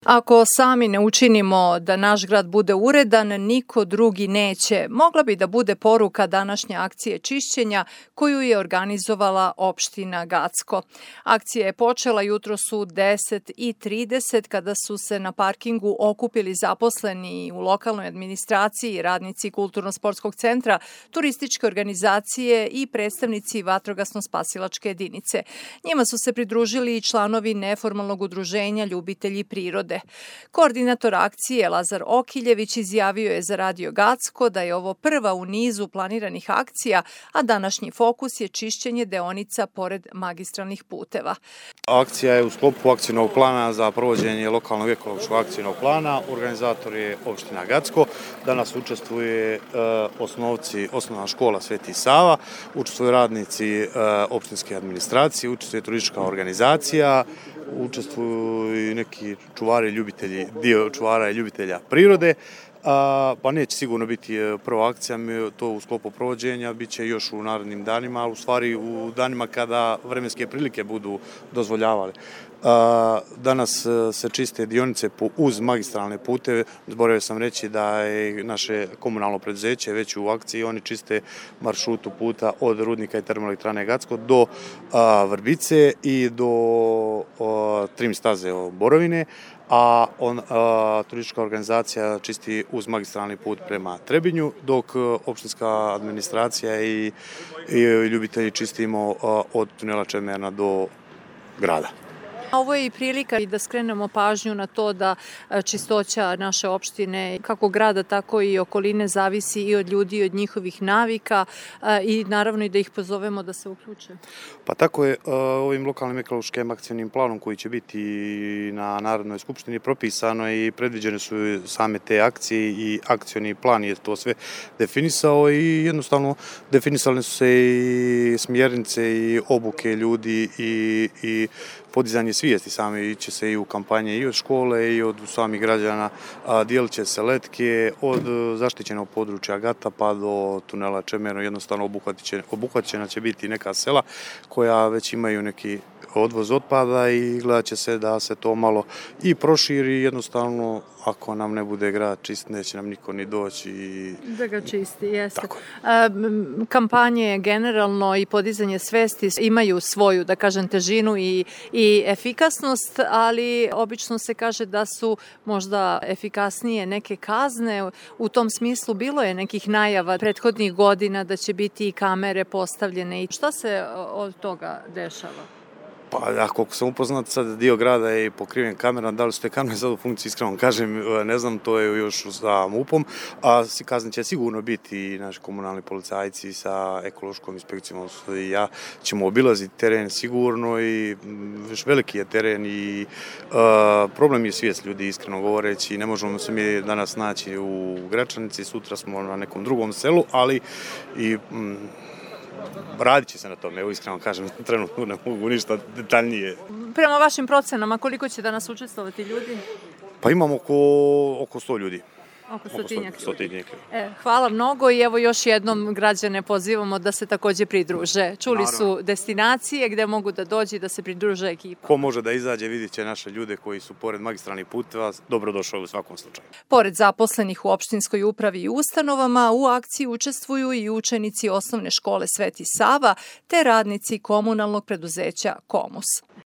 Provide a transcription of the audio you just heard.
Ako sami ne učinimo da naš grad bude uredan, niko drugi neće. Mogla bi da bude poruka današnje akcije čišćenja koju je organizovala opština Gacko. Akcija je počela jutros u 10:30 kada su se na parkingu okupili zaposleni u lokalnoj administraciji, radnici Kulturno-sportskog centra, turističke organizacije i predstavnici vatrogasno-spasilačke jedinice. Njima su se pridružili i članovi neformalnog udruženja ljubitelji prirode. Koordinator akcije Lazar Okiljević izjavio je za Radio Gacko da je ovo prva u nizu planiranih akcija, a današnji fokus je čišćenje deonica pored magistralnih puteva. Akcija je u sklopu akcijnog plana za provođenje lokalnog ekološkog akcijnog plana. Organizator je opština Gacko. Danas učestvuje osnovna škola Sveti Sava, učestvuju radnici opštinske administracije, učestvuje turistička organizacija, učestvuju i neki čuvari, dio čuvara i ljubitelja prirode, pa neće sigurno biti prva akcija, to u sklopu provođenja, bit će još u narednim danima, ali u stvari u danima kada vremenske prilike budu dozvoljavale. Danas se čiste dionice uz magistralne puteve. Zaboravio sam reći da je naše komunalno preduzeće već u akciji, oni čiste maršrutu puta od rudnika i termoelektrane Gacko do Vrbice i do trim staze Borovine, a turistička organizacija čisti uz magistralni put prema Trebinju, dok opštinska administracija i ljubitelji čistimo od tunela Čemerna do grada. Ovo je i prilika i da skrenemo pažnju na to da čistoća naše opštine, kako grada, tako i okoline, zavisi i od ljudi i od njihovih navika i naravno i da ih pozovemo da se uključe. Pa tako je ovim lokalnim ekološkim akcijnim planom koji će biti na Narodnoj skupštini propisano i predviđene su same te akcije i akcijni plan je to sve definisao i jednostavno definisali su se i smjernice i obuke ljudi i podizanje svijesti same, će se i u kampanje i od škole i od samih građana, dijelit će se letke od zaštićenog područja Gata pa do tunela Čemerno, jednostavno obuhvaćena će biti neka sela koja već imaju neki odvoz otpada i gledat će se da se to malo i proširi, jednostavno ako nam ne bude grad čist, neće nam niko ni doći. Da ga čisti, jeste. Kampanje generalno i podizanje svesti imaju svoju, da kažem, težinu i efikasnost, ali obično se kaže da su možda efikasnije neke kazne. U tom smislu bilo je nekih najava prethodnih godina da će biti i kamere postavljene. I šta se od toga dešava? Pa, koliko sam upoznat, sad dio grada je pokriven kamerama, da li su te kamere sad u funkciji, iskreno kažem, ne znam, to je još sa MUP-om, a kazne će sigurno biti i naši komunalni policajci sa ekološkom inspekcijom, i ja ćemo obilaziti teren sigurno i još veliki je teren i problem je svijest ljudi, iskreno govoreći, ne možemo se mi danas naći u Gračanici, sutra smo na nekom drugom selu, ali i radit će se na tome, evo iskreno kažem, trenutno ne mogu ništa detaljnije. Prema vašim procenama, koliko će danas učestvovati ljudi? Pa imamo oko 100 ljudi. Oko stotinjak. Hvala mnogo i evo još jednom građane pozivamo da se takođe pridruže. Čuli su destinacije gde mogu da dođe i da se pridruže ekipa. Ko može da izađe, vidit će naše ljude koji su pored magistralnih puteva, dobrodošao u svakom slučaju. Pored zaposlenih u opštinskoj upravi i ustanovama, u akciji učestvuju i učenici osnovne škole Sveti Sava te radnici komunalnog preduzeća Komus.